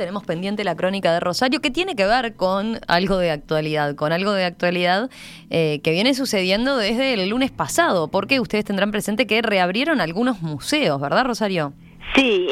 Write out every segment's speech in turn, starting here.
tenemos pendiente la crónica de Rosario, que tiene que ver con algo de actualidad, que viene sucediendo desde el lunes pasado, porque ustedes tendrán presente que reabrieron algunos museos, ¿verdad, Rosario? Sí,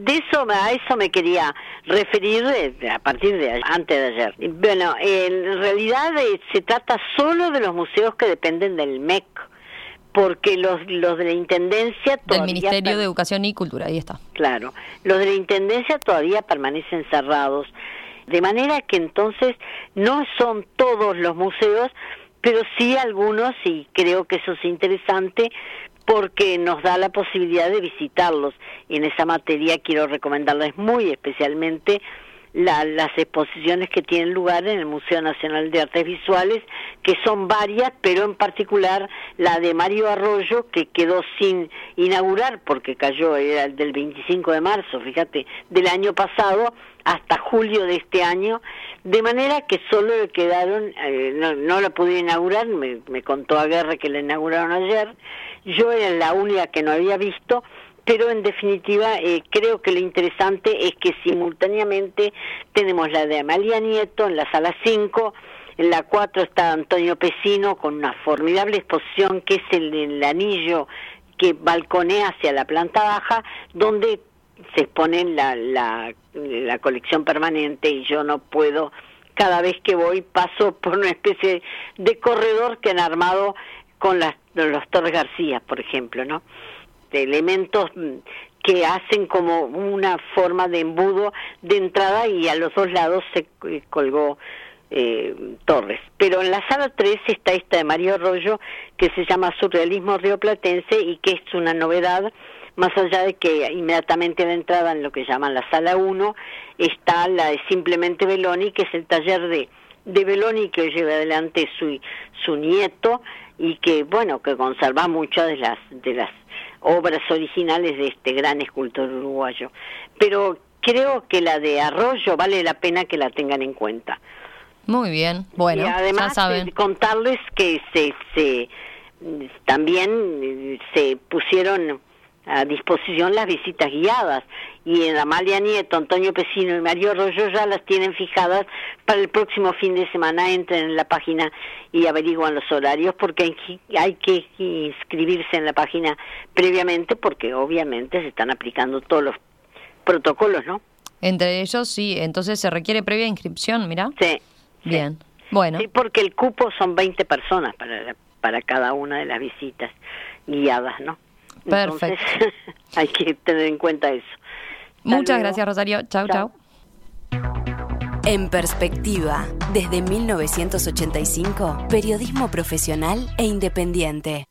a eso me quería referir a partir de antes de ayer. Bueno, en realidad se trata solo de los museos que dependen del MEC, porque los de la Intendencia todavía... Del Ministerio de Educación y Cultura, ahí está. Claro, los de la Intendencia todavía permanecen cerrados, de manera que entonces no son todos los museos, pero sí algunos, y creo que eso es interesante, porque nos da la posibilidad de visitarlos. Y en esa materia quiero recomendarles muy especialmente las exposiciones que tienen lugar en el Museo Nacional de Artes Visuales, que son varias, pero en particular la de Mario Arroyo, que quedó sin inaugurar porque cayó, era del 25 de marzo, fíjate, del año pasado hasta julio de este año, de manera que solo le quedaron, no la pude inaugurar, me contó Aguerre que la inauguraron ayer, yo era la única que no había visto, pero en definitiva creo que lo interesante es que simultáneamente tenemos la de Amalia Nieto en la sala 5, en la 4 está Antonio Pesino con una formidable exposición que es el anillo que balconea hacia la planta baja, donde se expone la colección permanente, y yo no puedo, cada vez que voy paso por una especie de corredor que han armado con los Torres García, por ejemplo, ¿no? De elementos que hacen como una forma de embudo de entrada, y a los dos lados se colgó Torres. Pero en la sala 3 está esta de Mario Arroyo, que se llama Surrealismo Rioplatense, y que es una novedad, más allá de que inmediatamente a la entrada, en lo que llaman la sala 1, está la de Simplemente Belloni, que es el taller de Belloni que lleva adelante su nieto, y que, bueno, que conserva muchas de las obras originales de este gran escultor uruguayo. Pero creo que la de Arroyo vale la pena que la tengan en cuenta. Muy bien, bueno, y además, ya saben. Contarles que también se pusieron a disposición las visitas guiadas, y en Amalia Nieto, Antonio Pesino y Mario Arroyo ya las tienen fijadas para el próximo fin de semana. Entren en la página y averiguan los horarios, porque hay que inscribirse en la página previamente, porque obviamente se están aplicando todos los protocolos, ¿no? Entre ellos, sí, entonces se requiere previa inscripción, ¿mirá? Sí. Bien, bueno. Sí, porque el cupo son 20 personas para cada una de las visitas guiadas, ¿no? Perfecto. Entonces, hay que tener en cuenta eso. Muchas gracias, Rosario. Chau. En Perspectiva, desde 1985, periodismo profesional e independiente.